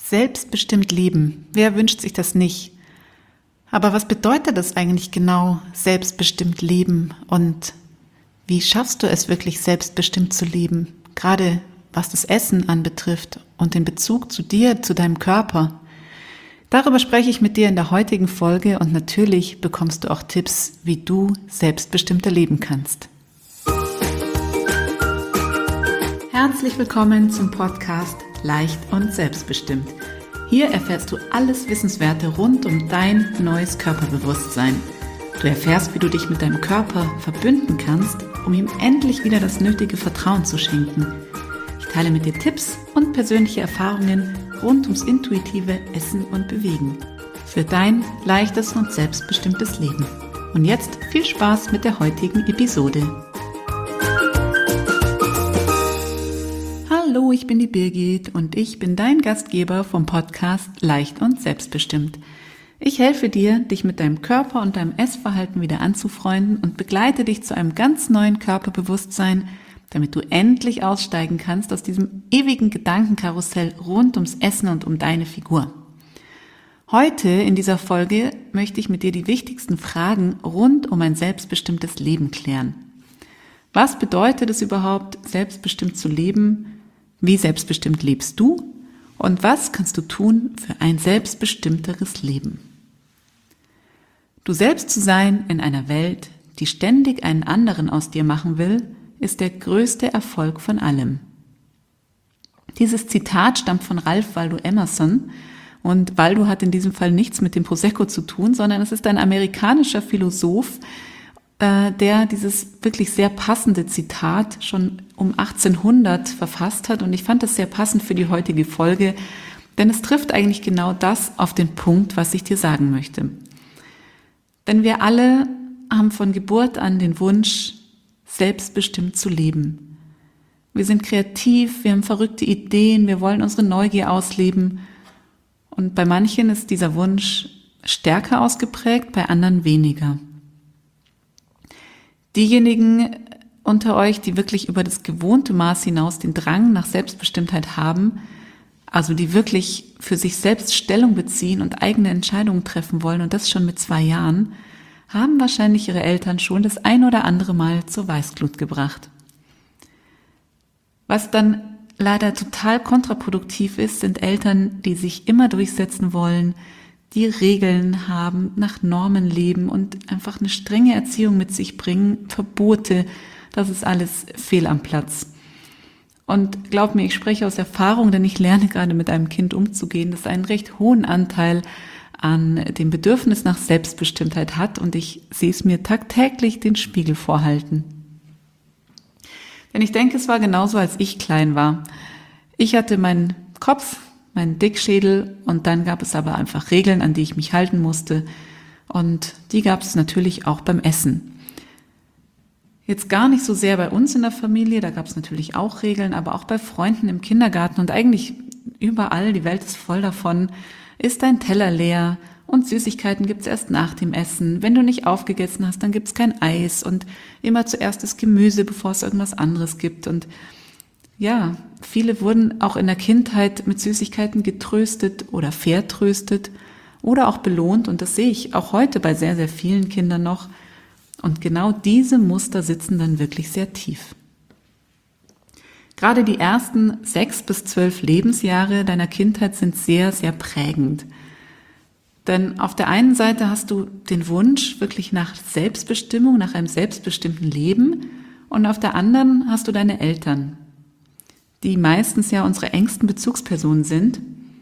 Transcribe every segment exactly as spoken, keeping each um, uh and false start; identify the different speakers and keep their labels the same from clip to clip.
Speaker 1: Selbstbestimmt leben. Wer wünscht sich das nicht? Aber was bedeutet das eigentlich genau, selbstbestimmt leben? Und wie schaffst du es wirklich, selbstbestimmt zu leben? Gerade was das Essen anbetrifft und den Bezug zu dir, zu deinem Körper. Darüber spreche ich mit dir in der heutigen Folge und natürlich bekommst du auch Tipps, wie du selbstbestimmter leben kannst. Herzlich willkommen zum Podcast Leicht und Selbstbestimmt. Hier erfährst du alles Wissenswerte rund um dein neues Körperbewusstsein. Du erfährst, wie du dich mit deinem Körper verbünden kannst, um ihm endlich wieder das nötige Vertrauen zu schenken. Ich teile mit dir Tipps und persönliche Erfahrungen rund ums intuitive Essen und Bewegen. Für dein leichtes und selbstbestimmtes Leben. Und jetzt viel Spaß mit der heutigen Episode. Hallo, ich bin die Birgit und ich bin dein Gastgeber vom Podcast Leicht und Selbstbestimmt. Ich helfe dir, dich mit deinem Körper und deinem Essverhalten wieder anzufreunden und begleite dich zu einem ganz neuen Körperbewusstsein, damit du endlich aussteigen kannst aus diesem ewigen Gedankenkarussell rund ums Essen und um deine Figur. Heute in dieser Folge möchte ich mit dir die wichtigsten Fragen rund um ein selbstbestimmtes Leben klären. Was bedeutet es überhaupt, selbstbestimmt zu leben? Wie selbstbestimmt lebst du? Und was kannst du tun für ein selbstbestimmteres Leben? Du selbst zu sein in einer Welt, die ständig einen anderen aus dir machen will, ist der größte Erfolg von allem. Dieses Zitat stammt von Ralph Waldo Emerson und Waldo hat in diesem Fall nichts mit dem Prosecco zu tun, sondern es ist ein amerikanischer Philosoph, äh, der dieses wirklich sehr passende Zitat schon um achtzehnhundert verfasst hat und ich fand das sehr passend für die heutige Folge, denn es trifft eigentlich genau das auf den Punkt, was ich dir sagen möchte. Denn wir alle haben von Geburt an den Wunsch, selbstbestimmt zu leben. Wir sind kreativ, wir haben verrückte Ideen, wir wollen unsere Neugier ausleben. Und bei manchen ist dieser Wunsch stärker ausgeprägt, bei anderen weniger. Diejenigen unter euch, die wirklich über das gewohnte Maß hinaus den Drang nach Selbstbestimmtheit haben, also die wirklich für sich selbst Stellung beziehen und eigene Entscheidungen treffen wollen und das schon mit zwei Jahren, haben wahrscheinlich ihre Eltern schon das ein oder andere Mal zur Weißglut gebracht. Was dann leider total kontraproduktiv ist, sind Eltern, die sich immer durchsetzen wollen, die Regeln haben, nach Normen leben und einfach eine strenge Erziehung mit sich bringen, Verbote, das ist alles fehl am Platz. Und glaub mir, ich spreche aus Erfahrung, denn ich lerne gerade mit einem Kind umzugehen, das einen recht hohen Anteil an dem Bedürfnis nach Selbstbestimmtheit hat und ich sehe es mir tagtäglich den Spiegel vorhalten. Denn ich denke, es war genauso, als ich klein war. Ich hatte meinen Kopf, meinen Dickschädel und dann gab es aber einfach Regeln, an die ich mich halten musste und die gab es natürlich auch beim Essen. Jetzt gar nicht so sehr bei uns in der Familie, da gab es natürlich auch Regeln, aber auch bei Freunden im Kindergarten und eigentlich überall, die Welt ist voll davon, ist dein Teller leer und Süßigkeiten gibt's erst nach dem Essen. Wenn du nicht aufgegessen hast, dann gibt's kein Eis und immer zuerst das Gemüse, bevor es irgendwas anderes gibt. Und ja, viele wurden auch in der Kindheit mit Süßigkeiten getröstet oder vertröstet oder auch belohnt und das sehe ich auch heute bei sehr, sehr vielen Kindern noch. Und genau diese Muster sitzen dann wirklich sehr tief. Gerade die ersten sechs bis zwölf Lebensjahre deiner Kindheit sind sehr, sehr prägend. Denn auf der einen Seite hast du den Wunsch wirklich nach Selbstbestimmung, nach einem selbstbestimmten Leben und auf der anderen hast du deine Eltern, die meistens ja unsere engsten Bezugspersonen sind.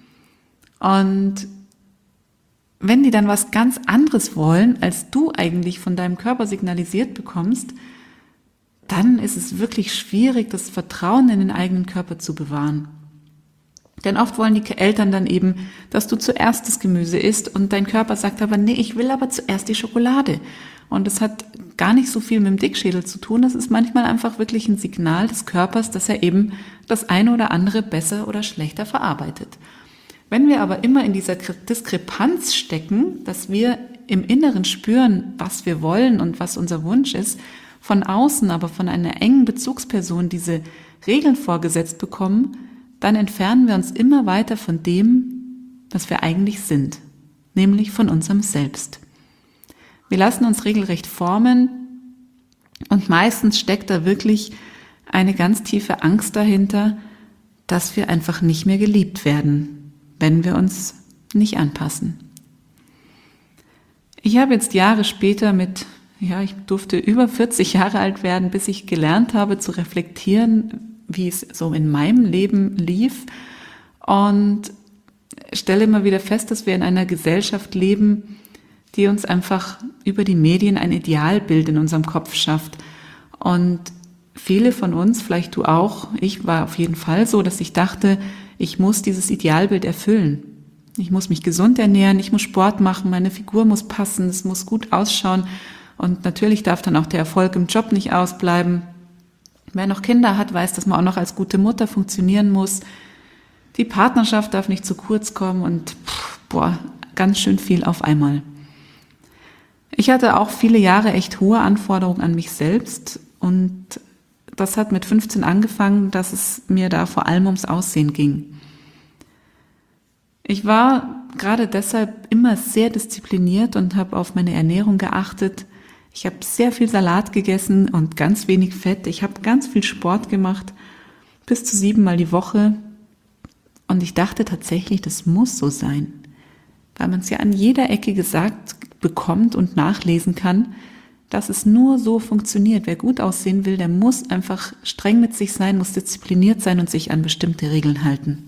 Speaker 1: Und wenn die dann was ganz anderes wollen, als du eigentlich von deinem Körper signalisiert bekommst, dann ist es wirklich schwierig, das Vertrauen in den eigenen Körper zu bewahren. Denn oft wollen die Eltern dann eben, dass du zuerst das Gemüse isst und dein Körper sagt aber, nee, ich will aber zuerst die Schokolade. Und das hat gar nicht so viel mit dem Dickschädel zu tun, das ist manchmal einfach wirklich ein Signal des Körpers, dass er eben das eine oder andere besser oder schlechter verarbeitet. Wenn wir aber immer in dieser Diskrepanz stecken, dass wir im Inneren spüren, was wir wollen und was unser Wunsch ist, von außen aber von einer engen Bezugsperson diese Regeln vorgesetzt bekommen, dann entfernen wir uns immer weiter von dem, was wir eigentlich sind, nämlich von unserem Selbst. Wir lassen uns regelrecht formen und meistens steckt da wirklich eine ganz tiefe Angst dahinter, dass wir einfach nicht mehr geliebt werden, wenn wir uns nicht anpassen. Ich habe jetzt Jahre später mit, ja, ich durfte über vierzig Jahre alt werden, bis ich gelernt habe zu reflektieren, wie es so in meinem Leben lief, und stelle immer wieder fest, dass wir in einer Gesellschaft leben, die uns einfach über die Medien ein Idealbild in unserem Kopf schafft. Und viele von uns, vielleicht du auch, ich war auf jeden Fall so, dass ich dachte, ich muss dieses Idealbild erfüllen. Ich muss mich gesund ernähren, ich muss Sport machen, meine Figur muss passen, es muss gut ausschauen und natürlich darf dann auch der Erfolg im Job nicht ausbleiben. Wer noch Kinder hat, weiß, dass man auch noch als gute Mutter funktionieren muss. Die Partnerschaft darf nicht zu kurz kommen und pff, boah, ganz schön viel auf einmal. Ich hatte auch viele Jahre echt hohe Anforderungen an mich selbst und das hat mit fünfzehn angefangen, dass es mir da vor allem ums Aussehen ging. Ich war gerade deshalb immer sehr diszipliniert und habe auf meine Ernährung geachtet. Ich habe sehr viel Salat gegessen und ganz wenig Fett. Ich habe ganz viel Sport gemacht, bis zu siebenmal die Woche. Und ich dachte tatsächlich, das muss so sein, weil man es ja an jeder Ecke gesagt bekommt und nachlesen kann, dass es nur so funktioniert. Wer gut aussehen will, der muss einfach streng mit sich sein, muss diszipliniert sein und sich an bestimmte Regeln halten.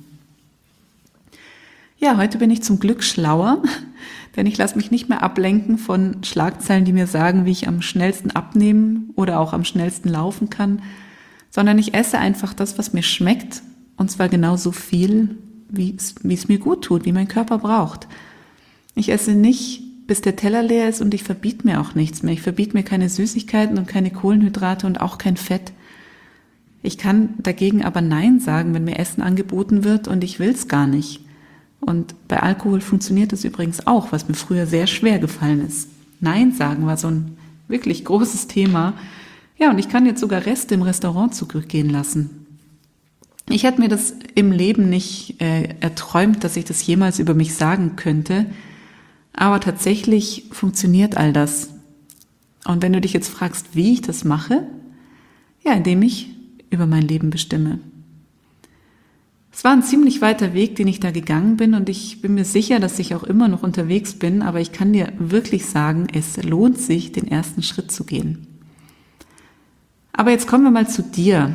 Speaker 1: Ja, heute bin ich zum Glück schlauer, denn ich lasse mich nicht mehr ablenken von Schlagzeilen, die mir sagen, wie ich am schnellsten abnehmen oder auch am schnellsten laufen kann, sondern ich esse einfach das, was mir schmeckt, und zwar genauso viel, wie es, wie es mir gut tut, wie mein Körper braucht. Ich esse nicht, bis der Teller leer ist, und ich verbiete mir auch nichts mehr. Ich verbiete mir keine Süßigkeiten und keine Kohlenhydrate und auch kein Fett. Ich kann dagegen aber Nein sagen, wenn mir Essen angeboten wird und ich will es gar nicht. Und bei Alkohol funktioniert das übrigens auch, was mir früher sehr schwer gefallen ist. Nein sagen war so ein wirklich großes Thema. Ja, und ich kann jetzt sogar Reste im Restaurant zurückgehen lassen. Ich hätte mir das im Leben nicht äh, erträumt, dass ich das jemals über mich sagen könnte. Aber tatsächlich funktioniert all das. Und wenn du dich jetzt fragst, wie ich das mache, ja, indem ich über mein Leben bestimme. Es war ein ziemlich weiter Weg, den ich da gegangen bin, und ich bin mir sicher, dass ich auch immer noch unterwegs bin, aber ich kann dir wirklich sagen, es lohnt sich, den ersten Schritt zu gehen. Aber jetzt kommen wir mal zu dir.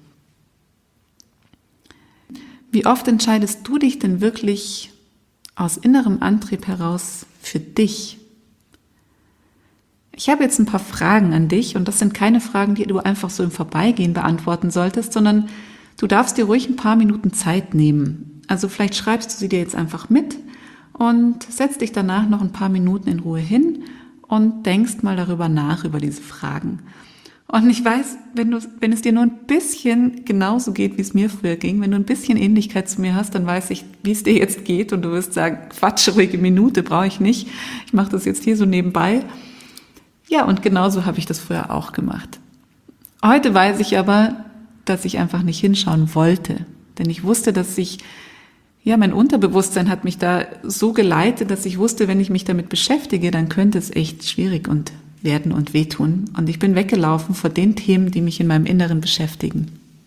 Speaker 1: Wie oft entscheidest du dich denn wirklich aus innerem Antrieb heraus für dich? Ich habe jetzt ein paar Fragen an dich, und das sind keine Fragen, die du einfach so im Vorbeigehen beantworten solltest, sondern du darfst dir ruhig ein paar Minuten Zeit nehmen. Also vielleicht schreibst du sie dir jetzt einfach mit und setzt dich danach noch ein paar Minuten in Ruhe hin und denkst mal darüber nach, über diese Fragen. Und ich weiß, wenn du, wenn es dir nur ein bisschen genauso geht, wie es mir früher ging, wenn du ein bisschen Ähnlichkeit zu mir hast, dann weiß ich, wie es dir jetzt geht, und du wirst sagen, Quatsch, ruhige Minute brauche ich nicht. Ich mache das jetzt hier so nebenbei. Ja, und genauso habe ich das früher auch gemacht. Heute weiß ich aber, dass ich einfach nicht hinschauen wollte. Denn ich wusste, dass ich, ja, mein Unterbewusstsein hat mich da so geleitet, dass ich wusste, wenn ich mich damit beschäftige, dann könnte es echt schwierig und werden und wehtun. Und ich bin weggelaufen vor den Themen, die mich in meinem Inneren beschäftigen.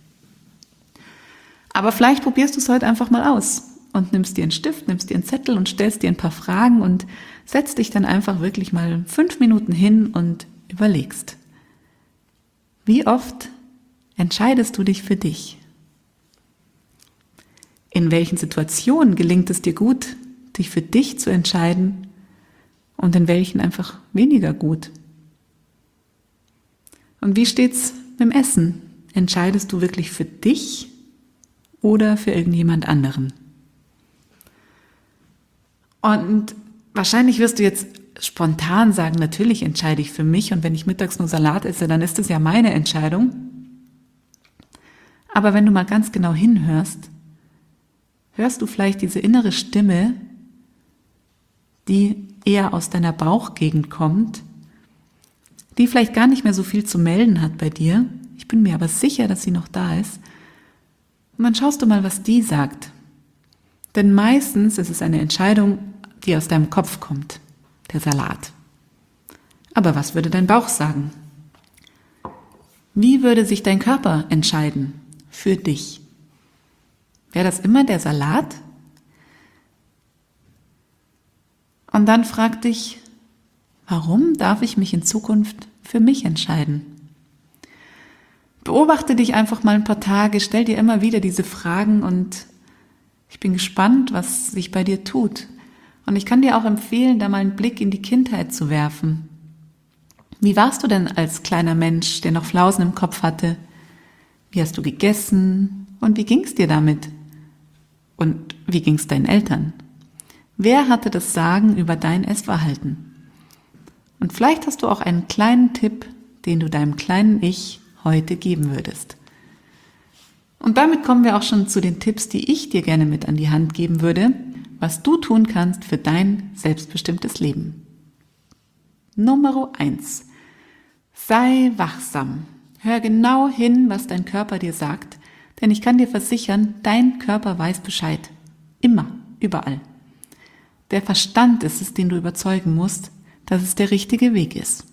Speaker 1: Aber vielleicht probierst du es heute einfach mal aus und nimmst dir einen Stift, nimmst dir einen Zettel und stellst dir ein paar Fragen und setzt dich dann einfach wirklich mal fünf Minuten hin und überlegst. Wie oft entscheidest du dich für dich? In welchen Situationen gelingt es dir gut, dich für dich zu entscheiden, und in welchen einfach weniger gut? Und wie steht's mit dem Essen? Entscheidest du wirklich für dich oder für irgendjemand anderen? Und wahrscheinlich wirst du jetzt spontan sagen, natürlich entscheide ich für mich, und wenn ich mittags nur Salat esse, dann ist es ja meine Entscheidung. Aber wenn du mal ganz genau hinhörst, hörst du vielleicht diese innere Stimme, die eher aus deiner Bauchgegend kommt, die vielleicht gar nicht mehr so viel zu melden hat bei dir. Ich bin mir aber sicher, dass sie noch da ist. Und dann schaust du mal, was die sagt. Denn meistens ist es eine Entscheidung, die aus deinem Kopf kommt, der Salat. Aber was würde dein Bauch sagen? Wie würde sich dein Körper entscheiden für dich? Wäre das immer der Salat? Und dann frag dich, warum darf ich mich in Zukunft für mich entscheiden? Beobachte dich einfach mal ein paar Tage, stell dir immer wieder diese Fragen und ich bin gespannt, was sich bei dir tut. Und ich kann dir auch empfehlen, da mal einen Blick in die Kindheit zu werfen. Wie warst du denn als kleiner Mensch, der noch Flausen im Kopf hatte? Wie hast du gegessen und wie ging es dir damit? Und wie ging es deinen Eltern? Wer hatte das Sagen über dein Essverhalten? Und vielleicht hast du auch einen kleinen Tipp, den du deinem kleinen Ich heute geben würdest. Und damit kommen wir auch schon zu den Tipps, die ich dir gerne mit an die Hand geben würde, was du tun kannst für dein selbstbestimmtes Leben. Nummer eins. Sei wachsam. Hör genau hin, was dein Körper dir sagt, denn ich kann dir versichern, dein Körper weiß Bescheid. Immer, überall. Der Verstand ist es, den du überzeugen musst, dass es der richtige Weg ist.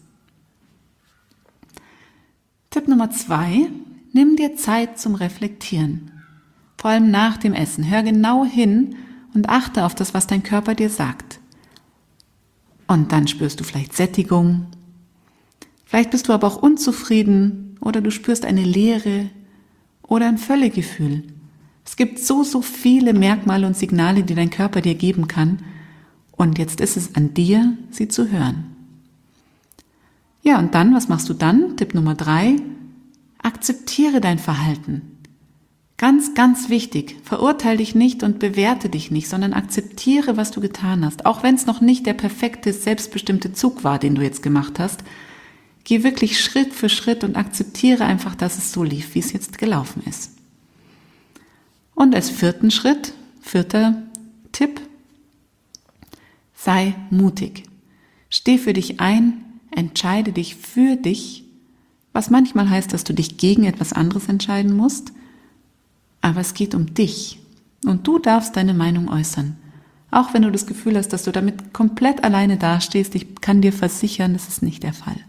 Speaker 1: Tipp Nummer zwei, nimm dir Zeit zum Reflektieren. Vor allem nach dem Essen. Hör genau hin und achte auf das, was dein Körper dir sagt. Und dann spürst du vielleicht Sättigung. Vielleicht bist du aber auch unzufrieden oder du spürst eine Leere oder ein Völlegefühl. Es gibt so, so viele Merkmale und Signale, die dein Körper dir geben kann. Und jetzt ist es an dir, sie zu hören. Ja, und dann, was machst du dann? Tipp Nummer drei, akzeptiere dein Verhalten. Ganz, ganz wichtig, verurteile dich nicht und bewerte dich nicht, sondern akzeptiere, was du getan hast. Auch wenn es noch nicht der perfekte, selbstbestimmte Zug war, den du jetzt gemacht hast. Geh wirklich Schritt für Schritt und akzeptiere einfach, dass es so lief, wie es jetzt gelaufen ist. Und als vierten Schritt, vierter Tipp, sei mutig. Steh für dich ein, entscheide dich für dich, was manchmal heißt, dass du dich gegen etwas anderes entscheiden musst, aber es geht um dich und du darfst deine Meinung äußern. Auch wenn du das Gefühl hast, dass du damit komplett alleine dastehst, ich kann dir versichern, das ist nicht der Fall.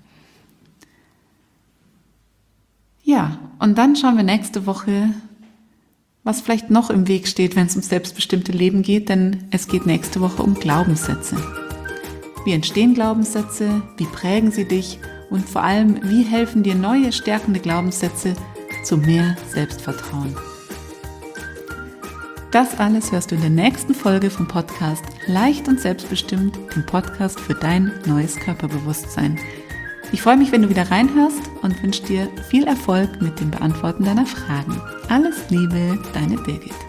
Speaker 1: Ja, und dann schauen wir nächste Woche, was vielleicht noch im Weg steht, wenn es ums selbstbestimmte Leben geht, denn es geht nächste Woche um Glaubenssätze. Wie entstehen Glaubenssätze? Wie prägen sie dich? Und vor allem, wie helfen dir neue, stärkende Glaubenssätze zu mehr Selbstvertrauen? Das alles hörst du in der nächsten Folge vom Podcast Leicht und Selbstbestimmt, dem Podcast für dein neues Körperbewusstsein. Ich freue mich, wenn du wieder reinhörst und wünsche dir viel Erfolg mit dem Beantworten deiner Fragen. Alles Liebe, deine Birgit.